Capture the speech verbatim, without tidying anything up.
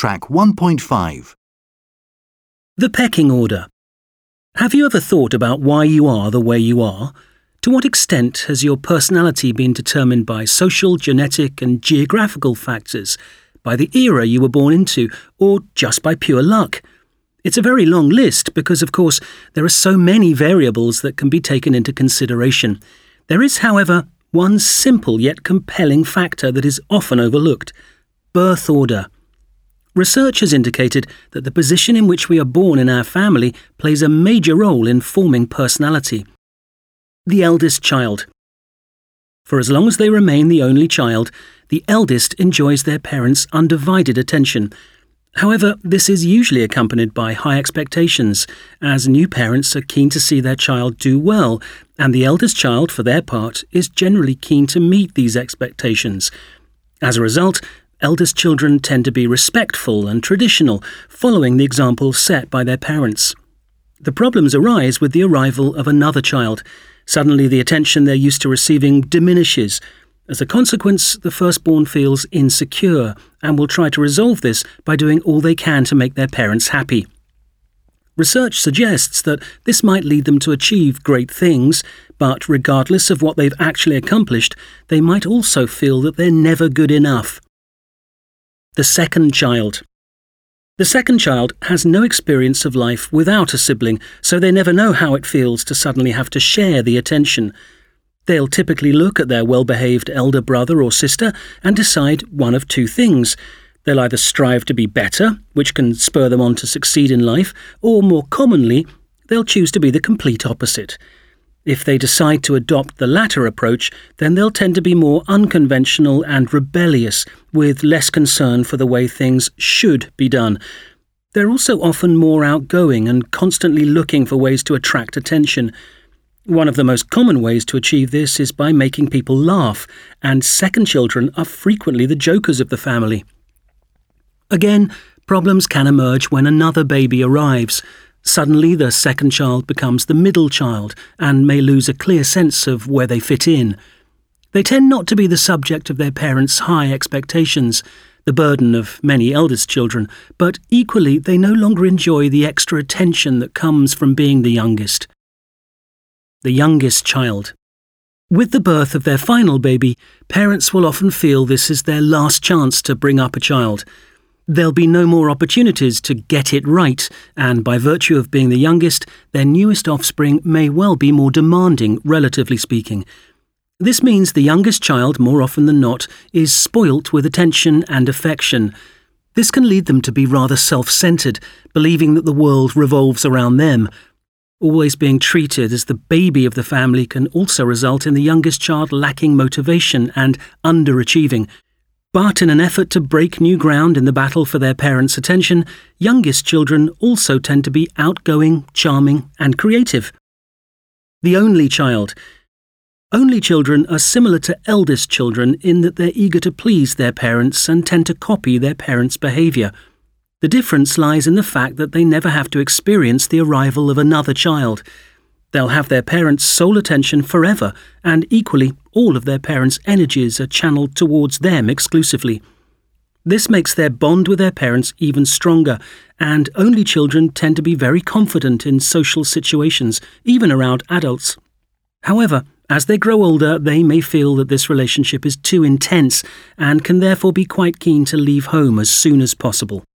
Track one point five. The pecking order. Have you ever thought about why you are the way you are? To what extent has your personality been determined by social, genetic and geographical factors, by the era you were born into, or just by pure luck? It's a very long list because, of course, there are so many variables that can be taken into consideration. There is, however, one simple yet compelling factor that is often overlooked: birth order. Research has indicated that the position in which we are born in our family plays a major role in forming personality. The eldest child. For as long as they remain the only child, the eldest enjoys their parents' undivided attention. However, this is usually accompanied by high expectations, as new parents are keen to see their child do well, and the eldest child, for their part, is generally keen to meet these expectations. As a result, eldest children tend to be respectful and traditional, following the example set by their parents. The problems arise with the arrival of another child. Suddenly, the attention they're used to receiving diminishes. As a consequence, the firstborn feels insecure and will try to resolve this by doing all they can to make their parents happy. Research suggests that this might lead them to achieve great things, but regardless of what they've actually accomplished, they might also feel that they're never good enough. The second child. The second child has no experience of life without a sibling, so they never know how it feels to suddenly have to share the attention. They'll typically look at their well-behaved elder brother or sister and decide one of two things. They'll either strive to be better, which can spur them on to succeed in life, or more commonly, they'll choose to be the complete opposite. If they decide to adopt the latter approach, then they'll tend to be more unconventional and rebellious, with less concern for the way things should be done. They're also often more outgoing and constantly looking for ways to attract attention. One of the most common ways to achieve this is by making people laugh, and second children are frequently the jokers of the family. Again, problems can emerge when another baby arrives. Suddenly, the second child becomes the middle child and may lose a clear sense of where they fit in. They tend not to be the subject of their parents' high expectations, the burden of many eldest children, but equally they no longer enjoy the extra attention that comes from being the youngest. The youngest child. With the birth of their final baby, parents will often feel this is their last chance to bring up a child. There'll be no more opportunities to get it right, and by virtue of being the youngest, their newest offspring may well be more demanding, relatively speaking. This means the youngest child, more often than not, is spoilt with attention and affection. This can lead them to be rather self-centred, believing that the world revolves around them. Always being treated as the baby of the family can also result in the youngest child lacking motivation and underachieving. But in an effort to break new ground in the battle for their parents' attention, youngest children also tend to be outgoing, charming, and creative. The only child. Only children are similar to eldest children in that they're eager to please their parents and tend to copy their parents' behaviour. The difference lies in the fact that they never have to experience the arrival of another child. They'll have their parents' sole attention forever, and equally, all of their parents' energies are channeled towards them exclusively. This makes their bond with their parents even stronger, and only children tend to be very confident in social situations, even around adults. However, as they grow older, they may feel that this relationship is too intense, and can therefore be quite keen to leave home as soon as possible.